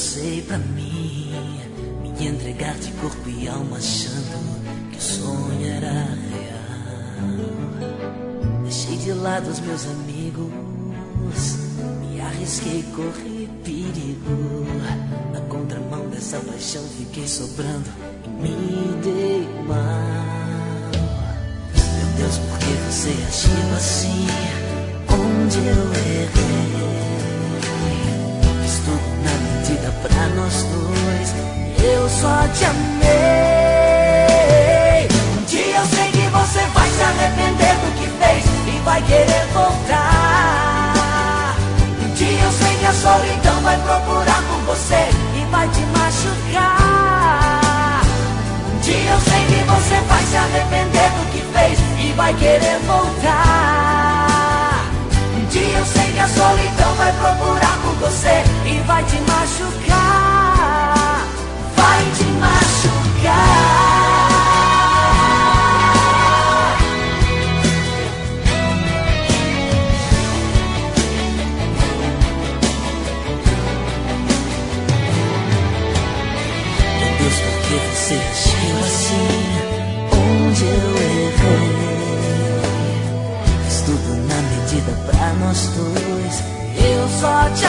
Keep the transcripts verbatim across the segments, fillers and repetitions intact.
lancei pra mim, me entregar de corpo e alma achando que o sonho era real. Deixei de lado os meus amigos, me arrisquei, corri perigo. Na contramão dessa paixão fiquei sobrando e me dei mal. Meu Deus, por que você agiu assim? Onde eu errei? Fiz tudo na medida pra nós dois, eu só te amei. Um dia eu sei que você vai se arrepender do que fez e vai querer voltar. Um dia eu sei que a solidão vai procurar por você e vai te machucar. Um dia eu sei que você vai se arrepender do que fez e vai querer voltar. Um dia eu sei que a solidão vai procurar por você e vai te machucar. Vai te machucar. Meu Deus, por que você agiu assim? Onde eu errei? Fiz tudo na medida pra nós dois, eu só te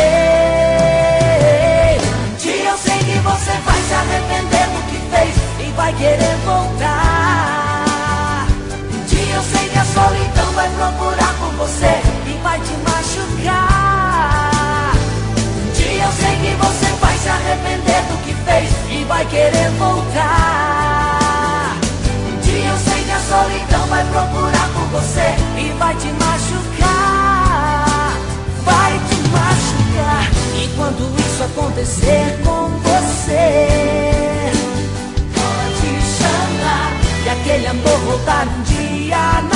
amei. Um dia eu sei que você vai se arrepender do que fez e vai querer voltar. Um dia eu sei que a solidão vai procurar por você e vai te machucar. Um dia eu sei que você vai se arrepender do que fez e vai querer voltar. Um dia eu sei que a solidão vai procurar por você e vai te machucar. Vai te machucar. E quando isso acontecer com você, pode chamar, que aquele amor voltar um dia